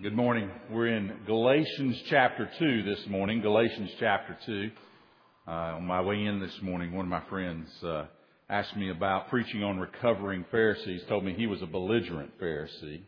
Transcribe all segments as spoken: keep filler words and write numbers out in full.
Good morning. We're in Galatians chapter two this morning. Galatians chapter two. Uh, on my way in this morning, one of my friends uh, asked me about preaching on recovering Pharisees, told me he was a belligerent Pharisee.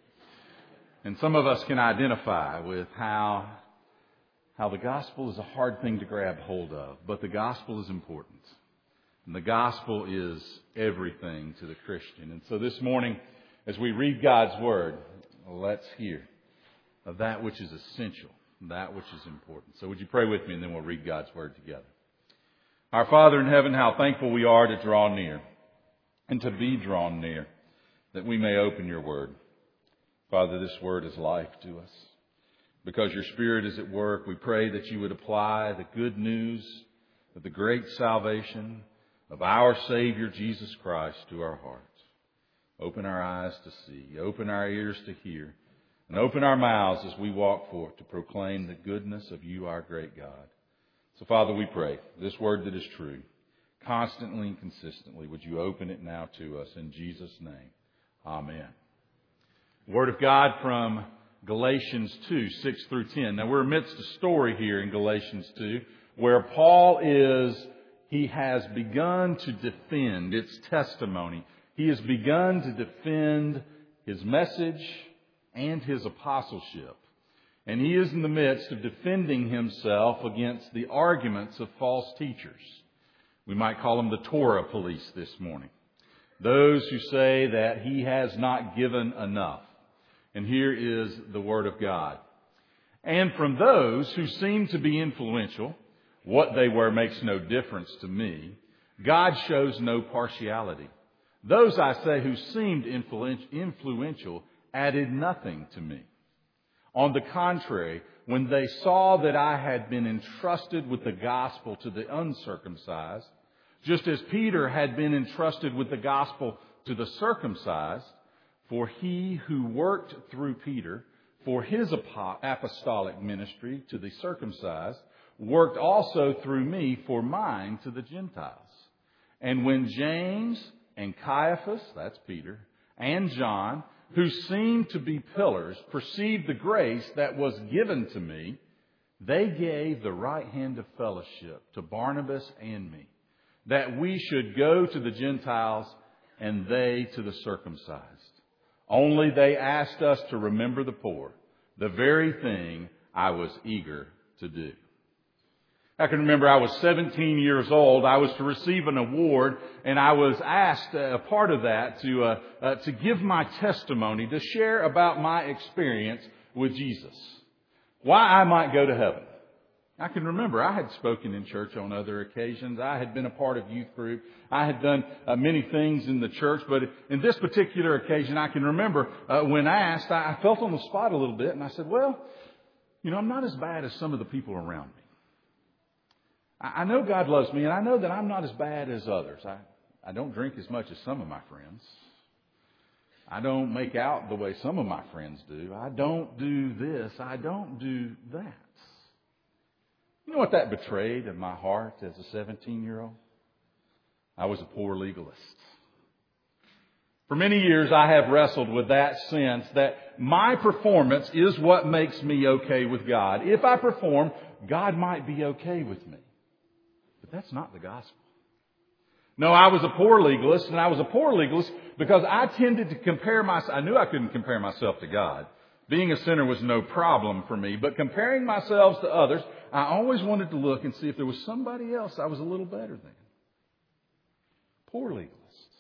And some of us can identify with how, how the gospel is a hard thing to grab hold of, but the gospel is important. And the gospel is everything to the Christian. And so this morning, as we read God's Word, let's hear of that which is essential, that which is important. So would you pray with me, and then we'll read God's Word together. Our Father in heaven, how thankful we are to draw near and to be drawn near, that we may open your Word. Father, this Word is life to us. Because your Spirit is at work, we pray that you would apply the good news of the great salvation of our Savior, Jesus Christ, to our hearts. Open our eyes to see, open our ears to hear, and open our mouths as we walk forth to proclaim the goodness of you, our great God. So, Father, we pray, this word that is true, constantly and consistently, would you open it now to us in Jesus' name. Amen. Word of God from Galatians two, six through ten. Now, we're amidst a story here in Galatians two where Paul is, he has begun to defend its testimony. He has begun to defend his message and his apostleship. And he is in the midst of defending himself against the arguments of false teachers. We might call them the Torah police this morning. Those who say that he has not given enough. And here is the Word of God. And from those who seem to be influential, what they were makes no difference to me. God shows no partiality. Those, I say, who seemed influential added nothing to me. On the contrary, when they saw that I had been entrusted with the gospel to the uncircumcised, just as Peter had been entrusted with the gospel to the circumcised, for he who worked through Peter for his apostolic ministry to the circumcised, worked also through me for mine to the Gentiles. And when James and Caiaphas, that's Peter, and John, who seemed to be pillars, perceived the grace that was given to me, they gave the right hand of fellowship to Barnabas and me, that we should go to the Gentiles and they to the circumcised. Only they asked us to remember the poor, the very thing I was eager to do. I can remember I was seventeen years old. I was to receive an award, and I was asked, uh, a part of that, to uh, uh, to give my testimony, to share about my experience with Jesus. Why I might go to heaven. I can remember I had spoken in church on other occasions. I had been a part of youth group. I had done uh, many things in the church, but in this particular occasion, I can remember uh, when asked, I, I felt on the spot a little bit, and I said, well, you know, I'm not as bad as some of the people around me. I know God loves me, and I know that I'm not as bad as others. I, I don't drink as much as some of my friends. I don't make out the way some of my friends do. I don't do this. I don't do that. You know what that betrayed in my heart as a seventeen-year-old? I was a poor legalist. For many years, I have wrestled with that sense that my performance is what makes me okay with God. If I perform, God might be okay with me. But that's not the gospel. No, I was a poor legalist, and I was a poor legalist because I tended to compare myself. I knew I couldn't compare myself to God. Being a sinner was no problem for me, but comparing myself to others, I always wanted to look and see if there was somebody else I was a little better than. Poor legalist.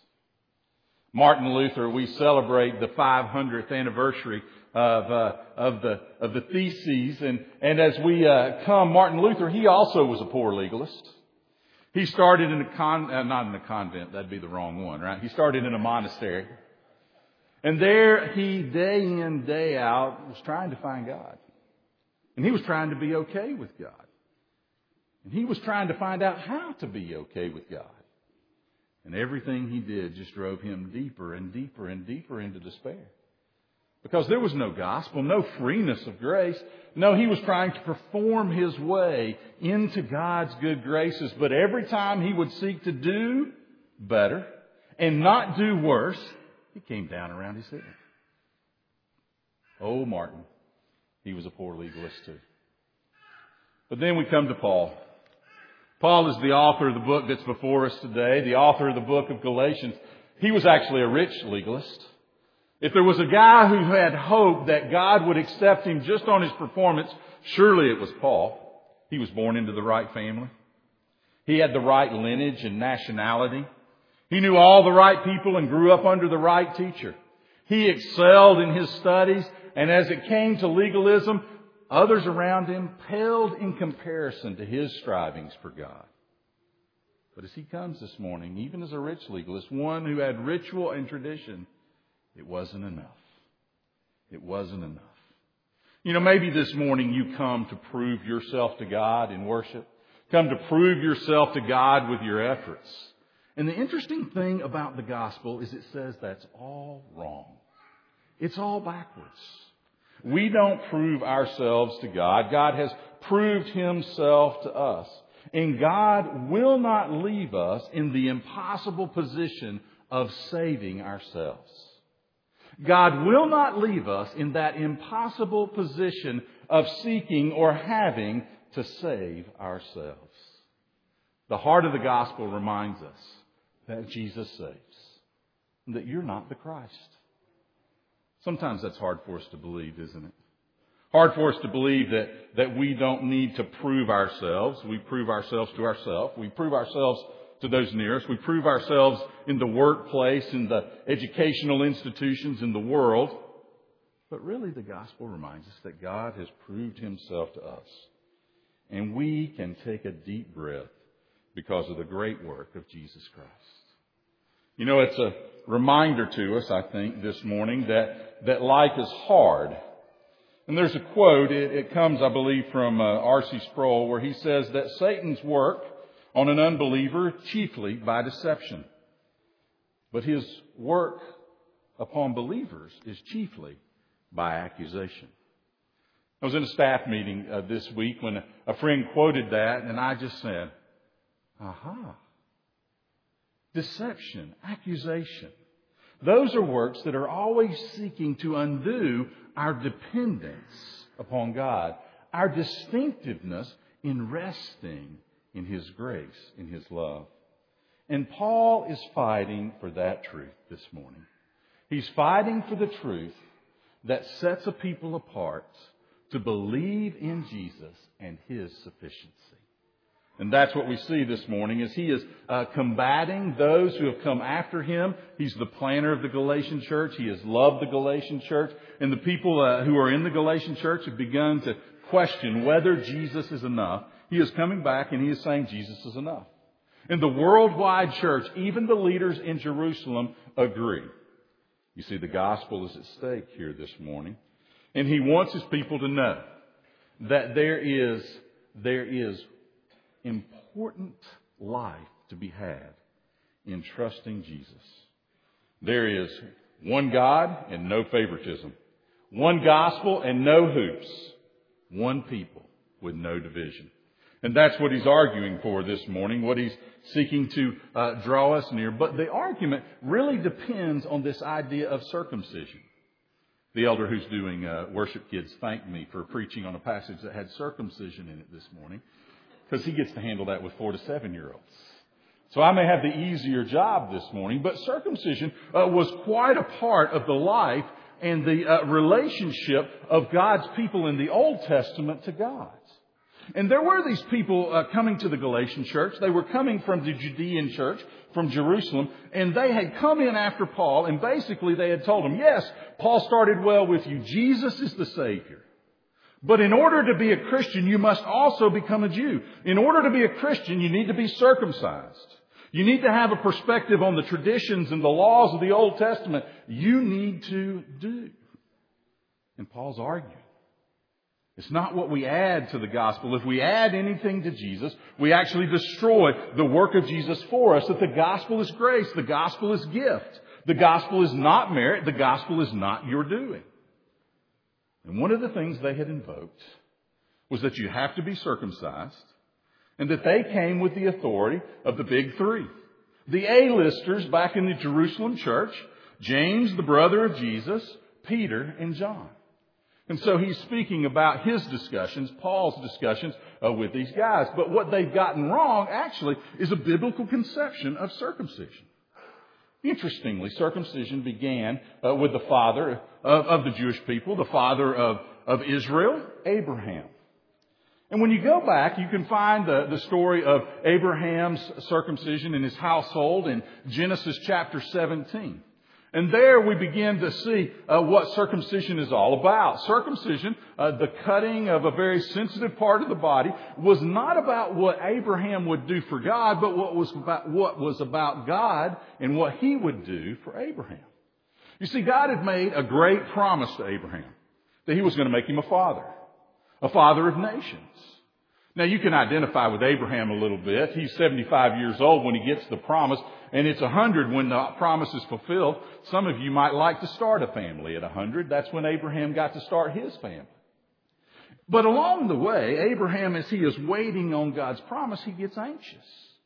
Martin Luther, we celebrate the five hundredth anniversary of uh, of the of the theses, and and as we uh, come, Martin Luther, he also was a poor legalist. He started in a con, uh, not in a convent, that'd be the wrong one, right? He started in a monastery. And there he, day in, day out, was trying to find God. And he was trying to be okay with God. And he was trying to find out how to be okay with God. And everything he did just drove him deeper and deeper and deeper into despair. Because there was no gospel, no freeness of grace. No, he was trying to perform his way into God's good graces. But every time he would seek to do better and not do worse, he came down around his head. Oh, Martin, He was a poor legalist too. But then we come to Paul. Paul is the author of the book that's before us today, the author of the book of Galatians. He was actually a rich legalist. If there was a guy who had hope that God would accept him just on his performance, surely it was Paul. He was born into the right family. He had the right lineage and nationality. He knew all the right people and grew up under the right teacher. He excelled in his studies, and as it came to legalism, others around him paled in comparison to his strivings for God. But as he comes this morning, even as a rich legalist, one who had ritual and tradition, it wasn't enough. It wasn't enough. You know, maybe this morning you come to prove yourself to God in worship. Come to prove yourself to God with your efforts. And the interesting thing about the gospel is it says that's all wrong. It's all backwards. We don't prove ourselves to God. God has proved Himself to us. And God will not leave us in the impossible position of saving ourselves. God will not leave us in that impossible position of seeking or having to save ourselves. The heart of the gospel reminds us that Jesus saves, and that you're not the Christ. Sometimes that's hard for us to believe, isn't it? Hard for us to believe that, that we don't need to prove ourselves. We prove ourselves to ourselves. We prove ourselves to those near us. We prove ourselves in the workplace, in the educational institutions, in the world. But really the gospel reminds us that God has proved Himself to us. And we can take a deep breath because of the great work of Jesus Christ. You know, it's a reminder to us, I think, this morning that, that life is hard. And there's a quote, it, it comes, I believe, from uh, R C Sproul, where he says that Satan's work on an unbeliever chiefly by deception. But his work upon believers is chiefly by accusation. I was in a staff meeting uh, this week when a, a friend quoted that, and I just said, aha. Deception, accusation. Those are works that are always seeking to undo our dependence upon God, our distinctiveness in resting in His grace, in His love. And Paul is fighting for that truth this morning. He's fighting for the truth that sets a people apart to believe in Jesus and His sufficiency. And that's what we see this morning as he is uh, combating those who have come after him. He's the planner of the Galatian church. He has loved the Galatian church. And the people uh, who are in the Galatian church have begun to question whether Jesus is enough. He is coming back and he is saying Jesus is enough. In the worldwide church, even the leaders in Jerusalem agree. You see, the gospel is at stake here this morning. And he wants his people to know that there is, there is important life to be had in trusting Jesus. There is one God and no favoritism. One gospel and no hoops. One people with no division. And that's what he's arguing for this morning, what he's seeking to uh, draw us near. But the argument really depends on this idea of circumcision. The elder who's doing uh, worship kids thanked me for preaching on a passage that had circumcision in it this morning, because he gets to handle that with four to seven year olds. So I may have the easier job this morning, but circumcision uh, was quite a part of the life and the uh, relationship of God's people in the Old Testament to God. And there were these people uh, coming to the Galatian church. They were coming from the Judean church, from Jerusalem, and they had come in after Paul, and basically they had told him, yes, Paul started well with you. Jesus is the Savior. But in order to be a Christian, you must also become a Jew. In order to be a Christian, you need to be circumcised. You need to have a perspective on the traditions and the laws of the Old Testament. You need to do. And Paul's arguing. It's not what we add to the gospel. If we add anything to Jesus, we actually destroy the work of Jesus for us. That the gospel is grace. The gospel is gift. The gospel is not merit. The gospel is not your doing. And one of the things they had invoked was that you have to be circumcised, and that they came with the authority of the big three. The A-listers back in the Jerusalem church, James, the brother of Jesus, Peter, and John. And so he's speaking about his discussions, Paul's discussions uh, with these guys. But what they've gotten wrong, actually, is a biblical conception of circumcision. Interestingly, circumcision began uh, with the father of, of the Jewish people, the father of, of Israel, Abraham. And when you go back, you can find the, the story of Abraham's circumcision in his household in Genesis chapter seventeen. And there we begin to see uh, what circumcision is all about. Circumcision, uh, the cutting of a very sensitive part of the body, was not about what Abraham would do for God, but what was about what was about God and what He would do for Abraham. You see, God had made a great promise to Abraham that He was going to make him a father, a father of nations. Now, you can identify with Abraham a little bit. He's seventy-five years old when he gets the promise, and it's one hundred when the promise is fulfilled. Some of you might like to start a family at one hundred. That's when Abraham got to start his family. But along the way, Abraham, as he is waiting on God's promise, he gets anxious.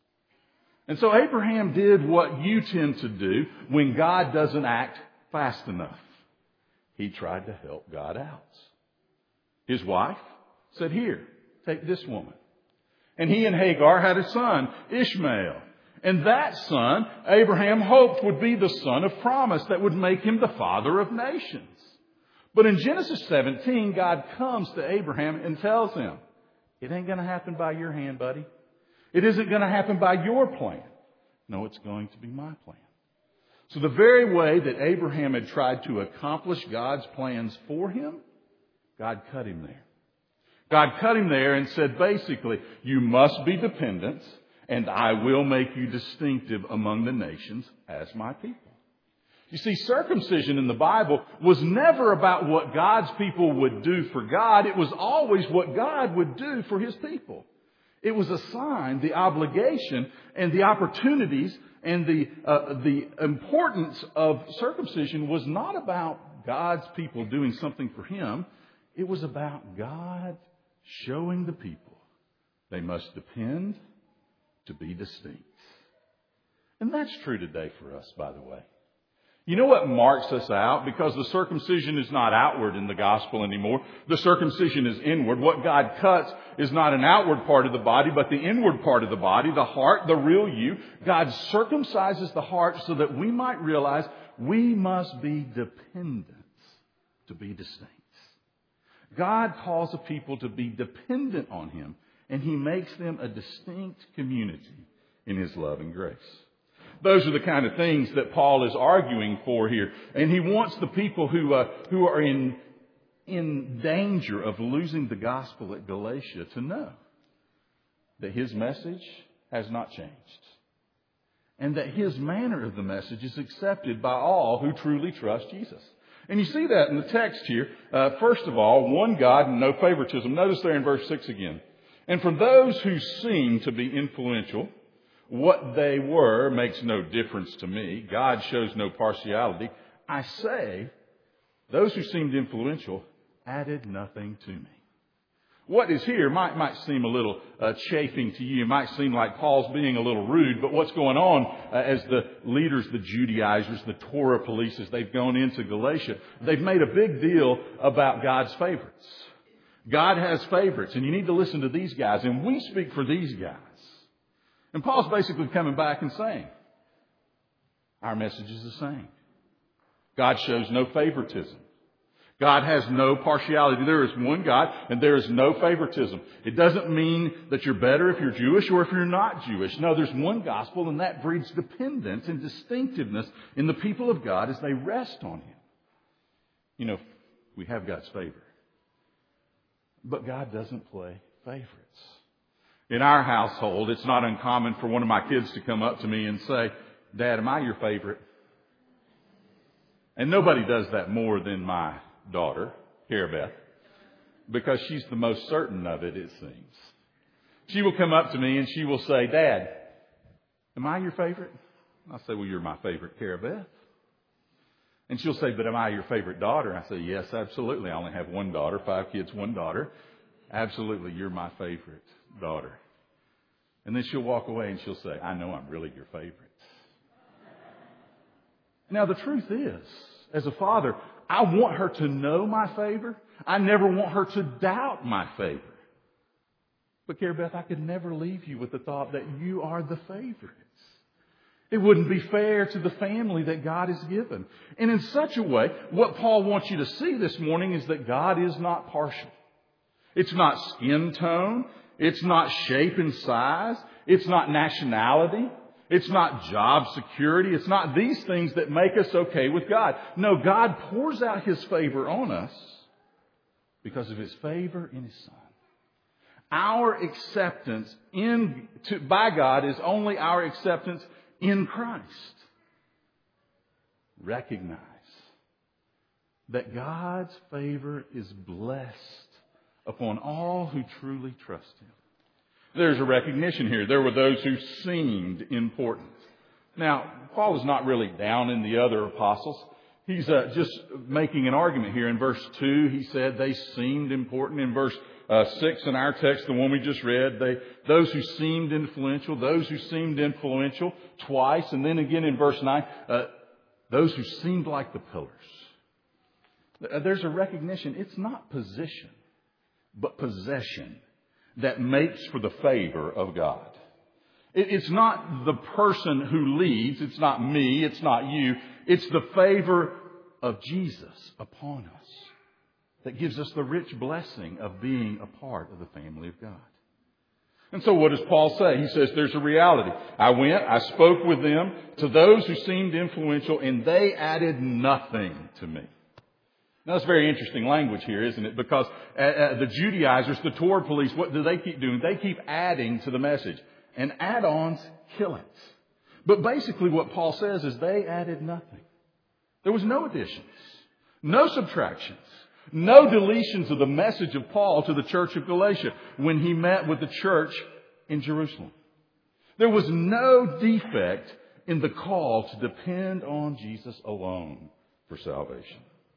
And so Abraham did what you tend to do when God doesn't act fast enough. He tried to help God out. His wife said, "Here, take this woman." And he and Hagar had a son, Ishmael. And that son, Abraham hoped would be the son of promise that would make him the father of nations. But in Genesis seventeen, God comes to Abraham and tells him, it ain't going to happen by your hand, buddy. It isn't going to happen by your plan. No, it's going to be my plan. So the very way that Abraham had tried to accomplish God's plans for him, God cut him there. God cut him there and said, basically, you must be dependent, and I will make you distinctive among the nations as my people. You see, circumcision in the Bible was never about what God's people would do for God. It was always what God would do for His people. It was a sign, the obligation, and the opportunities, and the, uh, the importance of circumcision was not about God's people doing something for Him. It was about God showing the people they must depend to be distinct. And that's true today for us, by the way. You know what marks us out? Because the circumcision is not outward in the gospel anymore. The circumcision is inward. What God cuts is not an outward part of the body, but the inward part of the body, the heart, the real you. God circumcises the heart so that we might realize we must be dependent to be distinct. God calls a people to be dependent on Him, and He makes them a distinct community in His love and grace. Those are the kind of things that Paul is arguing for here. And he wants the people who uh, who are in, in danger of losing the gospel at Galatia to know that his message has not changed. And that his manner of the message is accepted by all who truly trust Jesus. And you see that in the text here. Uh, first of all, one God and no favoritism. Notice there in verse six again. And from those who seem to be influential, what they were makes no difference to me. God shows no partiality. I say, those who seemed influential added nothing to me. What is here might, might seem a little uh, chafing to you. It might seem like Paul's being a little rude. But what's going on uh, as the leaders, the Judaizers, the Torah police, as they've gone into Galatia, they've made a big deal about God's favorites. God has favorites, and you need to listen to these guys. And we speak for these guys. And Paul's basically coming back and saying, our message is the same. God shows no favoritism. God has no partiality. There is one God and there is no favoritism. It doesn't mean that you're better if you're Jewish or if you're not Jewish. No, there's one gospel, and that breeds dependence and distinctiveness in the people of God as they rest on Him. You know, we have God's favor. But God doesn't play favorites. In our household, it's not uncommon for one of my kids to come up to me and say, Dad, am I your favorite? And nobody does that more than my daughter, Carabeth, because she's the most certain of it, it seems. She will come up to me and she will say, Dad, am I your favorite? I'll say, well, you're my favorite, Carabeth. And she'll say, but am I your favorite daughter? I say, yes, absolutely. I only have one daughter, five kids, one daughter. Absolutely, you're my favorite daughter. And then she'll walk away and she'll say, I know I'm really your favorite. Now, the truth is, as a father, I want her to know my favor. I never want her to doubt my favor. But Carrie Beth, I could never leave you with the thought that you are the favorites. It wouldn't be fair to the family that God has given. And in such a way, what Paul wants you to see this morning is that God is not partial. It's not skin tone. It's not shape and size. It's not nationality. It's not job security. It's not these things that make us okay with God. No, God pours out His favor on us because of His favor in His Son. Our acceptance in to, by God is only our acceptance in Christ. Recognize that God's favor is blessed upon all who truly trust Him. There's a recognition here. There were those who seemed important. Now, Paul is not really down in the other apostles. He's uh, just making an argument here. In verse two, he said they seemed important. In verse uh, six in our text, the one we just read, they those who seemed influential, those who seemed influential twice. And then again in verse nine, uh, those who seemed like the pillars. There's a recognition. It's not position, but possession that makes for the favor of God. It's not the person who leads. It's not me. It's not you. It's the favor of Jesus upon us that gives us the rich blessing of being a part of the family of God. And so what does Paul say? He says there's a reality. I went, I spoke with them, to those who seemed influential, and they added nothing to me. Now, that's very interesting language here, isn't it? Because uh, uh, the Judaizers, the Torah police, what do they keep doing? They keep adding to the message. And add-ons kill it. But basically what Paul says is they added nothing. There was no additions, no subtractions, no deletions of the message of Paul to the church of Galatia when he met with the church in Jerusalem. There was no defect in the call to depend on Jesus alone for salvation.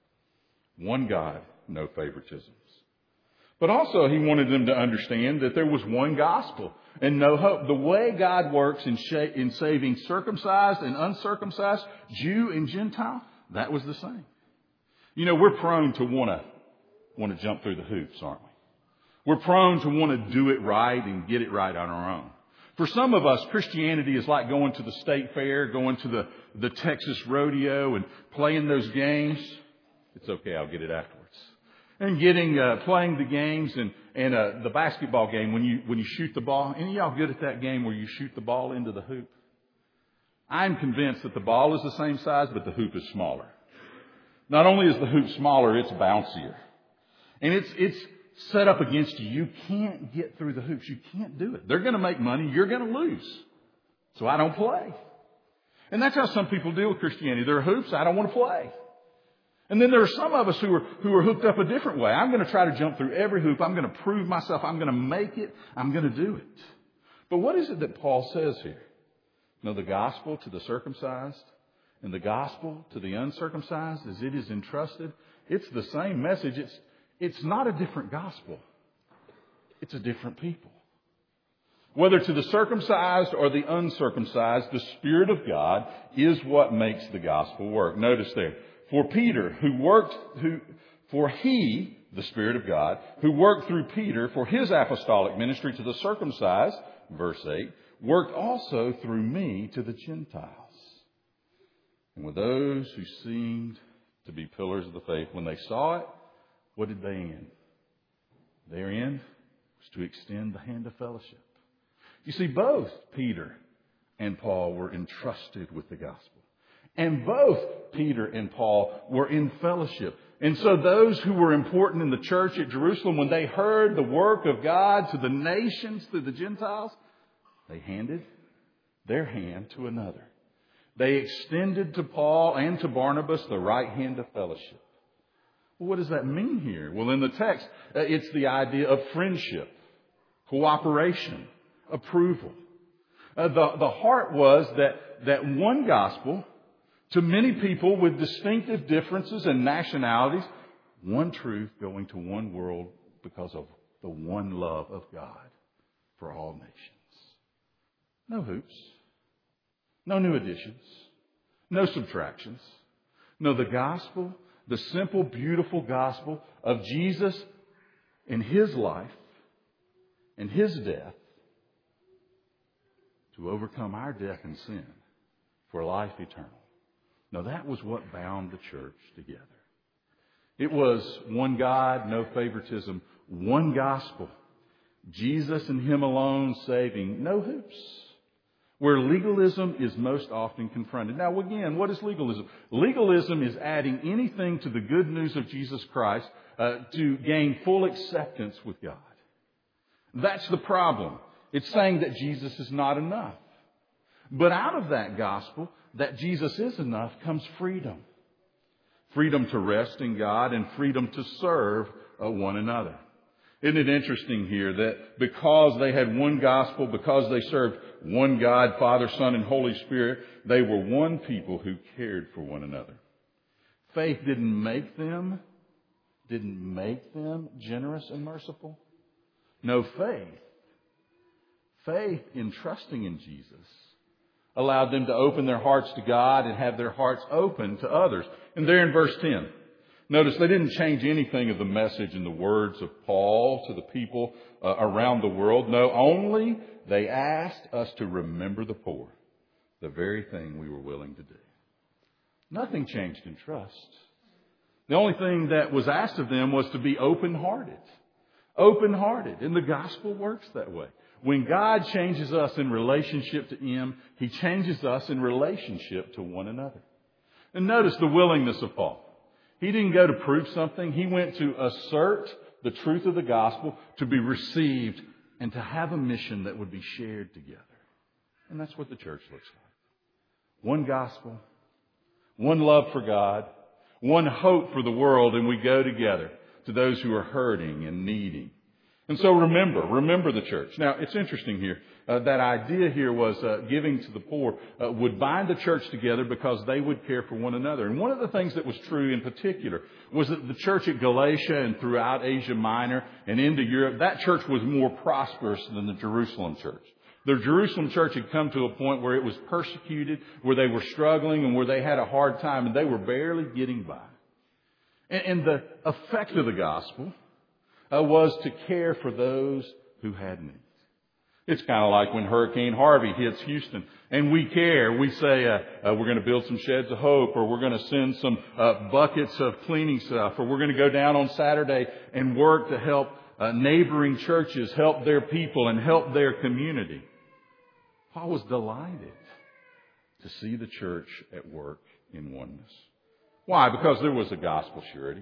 One God, no favoritisms. But also he wanted them to understand that there was one gospel and no hope. The way God works in, sh- in saving circumcised and uncircumcised, Jew and Gentile, that was the same. You know, we're prone to want to want to jump through the hoops, aren't we? We're prone to want to do it right and get it right on our own. For some of us, Christianity is like going to the state fair, going to the, the Texas rodeo and playing those games. It's okay, I'll get it afterwards. And getting, uh, playing the games and, and, uh, the basketball game when you, when you shoot the ball. Any of y'all good at that game where you shoot the ball into the hoop? I'm convinced that the ball is the same size, but the hoop is smaller. Not only is the hoop smaller, it's bouncier. And it's, it's set up against you. You can't get through the hoops. You can't do it. They're going to make money. You're going to lose. So I don't play. And that's how some people deal with Christianity. There are hoops. I don't want to play. And then there are some of us who are who are hooked up a different way. I'm going to try to jump through every hoop. I'm going to prove myself. I'm going to make it. I'm going to do it. But what is it that Paul says here? No, the gospel to the circumcised and the gospel to the uncircumcised as it is entrusted. It's the same message. It's it's not a different gospel. It's a different people. Whether to the circumcised or the uncircumcised, the Spirit of God is what makes the gospel work. Notice there. For Peter, who worked, who, for he, the Spirit of God, who worked through Peter for his apostolic ministry to the circumcised, verse eight, worked also through me to the Gentiles. And with those who seemed to be pillars of the faith, when they saw it, what did they end? Their end was to extend the hand of fellowship. You see, both Peter and Paul were entrusted with the gospel. And both Peter and Paul were in fellowship. And so those who were important in the church at Jerusalem, when they heard the work of God to the nations, to the Gentiles, they handed their hand to another. They extended to Paul and to Barnabas the right hand of fellowship. Well, what does that mean here? Well, in the text, it's the idea of friendship, cooperation, approval. Uh, the, the heart was that, that one gospel, to many people with distinctive differences and nationalities, one truth going to one world because of the one love of God for all nations. No hoops. No new additions. No subtractions. No, the gospel The simple, beautiful gospel of Jesus and His life and His death to overcome our death and sin for life eternal. Now that was what bound the church together. It was one God, no favoritism, one gospel. Jesus and Him alone saving, no hoops. Where legalism is most often confronted. Now again, what is legalism? Legalism is adding anything to the good news of Jesus Christ uh, to gain full acceptance with God. That's the problem. It's saying that Jesus is not enough. But out of that gospel, that Jesus is enough, comes freedom. Freedom to rest in God and freedom to serve uh, one another. Isn't it interesting here that because they had one gospel, because they served one God, Father, Son, and Holy Spirit, they were one people who cared for one another. Faith didn't make them, didn't make them generous and merciful. No, faith. Faith in trusting in Jesus allowed them to open their hearts to God and have their hearts open to others. And there in verse ten, notice they didn't change anything of the message and the words of Paul to the people uh, around the world. No, only they asked us to remember the poor, the very thing we were willing to do. Nothing changed in trust. The only thing that was asked of them was to be open-hearted. Open-hearted. And the gospel works that way. When God changes us in relationship to Him, He changes us in relationship to one another. And notice the willingness of Paul. He didn't go to prove something. He went to assert the truth of the gospel, to be received, and to have a mission that would be shared together. And that's what the church looks like. One gospel, one love for God, one hope for the world, and we go together to those who are hurting and needing. And so remember, remember the church. Now, it's interesting here. Uh, that idea here was uh, giving to the poor uh, would bind the church together because they would care for one another. And one of the things that was true in particular was that the church at Galatia and throughout Asia Minor and into Europe, that church was more prosperous than the Jerusalem church. The Jerusalem church had come to a point where it was persecuted, where they were struggling and where they had a hard time and they were barely getting by. And, and the effect of the gospel uh, was to care for those who had needs. It's kind of like when Hurricane Harvey hits Houston and we care. We say uh, uh, we're going to build some sheds of hope, or we're going to send some uh, buckets of cleaning stuff, or we're going to go down on Saturday and work to help uh, neighboring churches, help their people and help their community. Paul was delighted to see the church at work in oneness. Why? Because there was a gospel surety.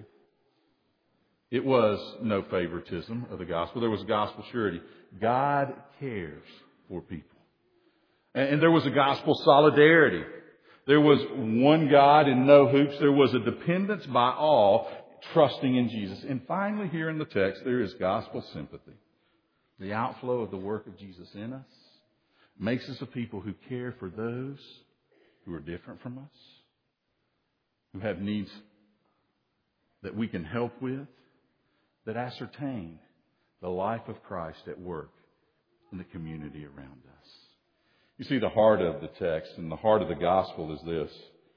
It was no favoritism of the gospel. There was gospel surety. God cares for people. And there was a gospel solidarity. There was one God and no hoops. There was a dependence by all, trusting in Jesus. And finally, here in the text, there is gospel sympathy. The outflow of the work of Jesus in us makes us a people who care for those who are different from us, who have needs that we can help with, that ascertain the life of Christ at work in the community around us. You see, the heart of the text and the heart of the gospel is this: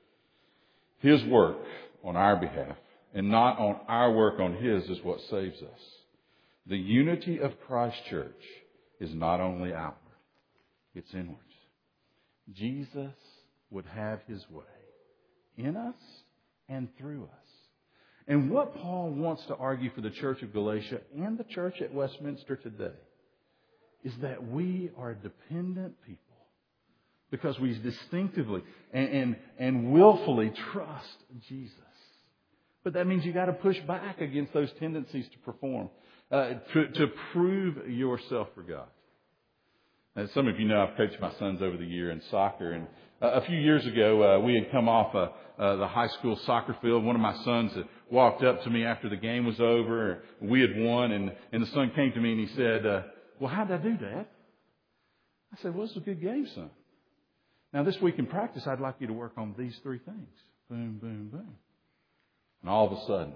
His work on our behalf and not on our work on His is what saves us. The unity of Christ's church is not only outward, it's inward. Jesus would have His way in us and through us. And what Paul wants to argue for the church of Galatia and the church at Westminster today is that we are a dependent people because we distinctively and, and, and willfully trust Jesus. But that means you got to push back against those tendencies to perform, uh, to, to prove yourself for God. As some of you know, I've coached my sons over the year in soccer, and uh, a few years ago uh, we had come off uh, uh, the high school soccer field. One of my sons had walked up to me after the game was over. We had won, and, and the son came to me and he said, uh, well, how'd I do, Dad? I said, well, it's a good game, son. Now, this week in practice, I'd like you to work on these three things. Boom, boom, boom. And all of a sudden,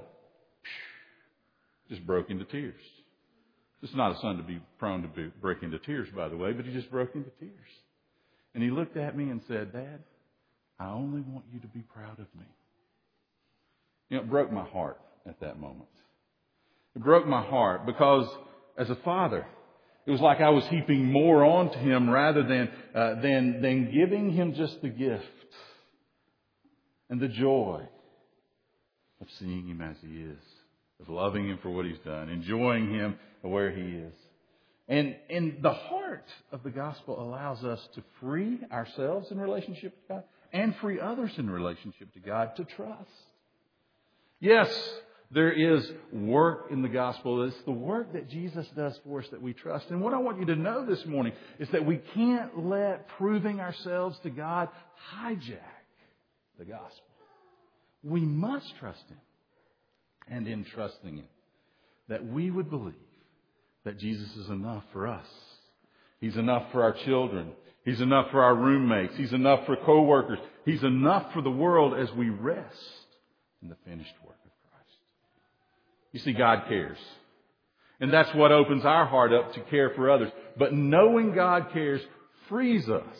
just broke into tears. This is not a son to be prone to be, break into tears, by the way, but he just broke into tears. And he looked at me and said, Dad, I only want you to be proud of me. You know, it broke my heart at that moment. It broke my heart because as a father, it was like I was heaping more onto him rather than, uh, than, than giving him just the gift and the joy of seeing him as he is, of loving him for what he's done, enjoying him where he is. And, and the heart of the gospel allows us to free ourselves in relationship to God and free others in relationship to God to trust. Yes, there is work in the gospel. It's the work that Jesus does for us that we trust. And what I want you to know this morning is that we can't let proving ourselves to God hijack the gospel. We must trust Him. And in trusting Him, that we would believe that Jesus is enough for us. He's enough for our children. He's enough for our roommates. He's enough for co-workers. He's enough for the world as we rest in the finished work of Christ. You see, God cares. And that's what opens our heart up to care for others. But knowing God cares frees us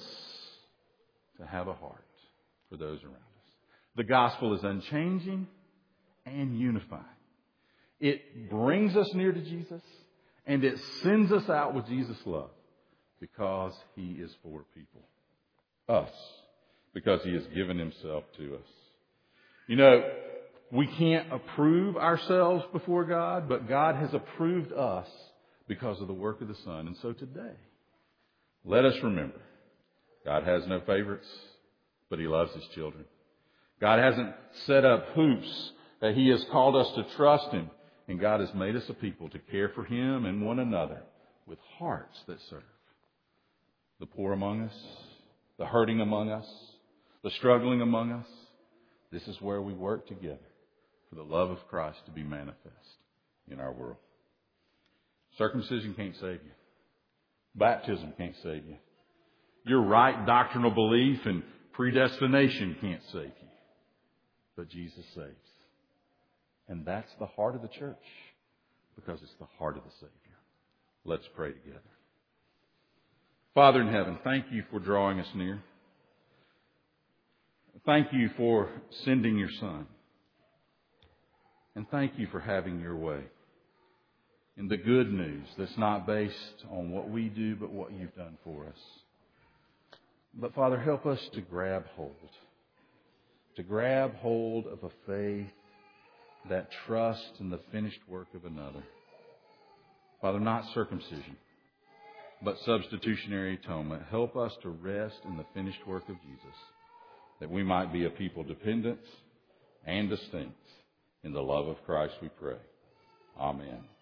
to have a heart for those around us. The gospel is unchanging and unifying. It brings us near to Jesus, and it sends us out with Jesus' love because He is for people. Us. Because He has given Himself to us. You know, we can't approve ourselves before God, but God has approved us because of the work of the Son. And so today, let us remember, God has no favorites, but He loves His children. God hasn't set up hoops that He has called us to trust Him. And God has made us a people to care for Him and one another with hearts that serve. The poor among us, the hurting among us, the struggling among us. This is where we work together for the love of Christ to be manifest in our world. Circumcision can't save you. Baptism can't save you. Your right doctrinal belief and predestination can't save you. But Jesus saves. And that's the heart of the church, because it's the heart of the Savior. Let's pray together. Father in heaven, thank You for drawing us near. Thank You for sending Your Son. And thank You for having Your way in the good news that's not based on what we do, but what You've done for us. But Father, help us to grab hold, to grab hold of a faith that trusts in the finished work of another. Father, not circumcision, but substitutionary atonement. Help us to rest in the finished work of Jesus, that we might be a people dependent and distinct in the love of Christ, we pray. Amen.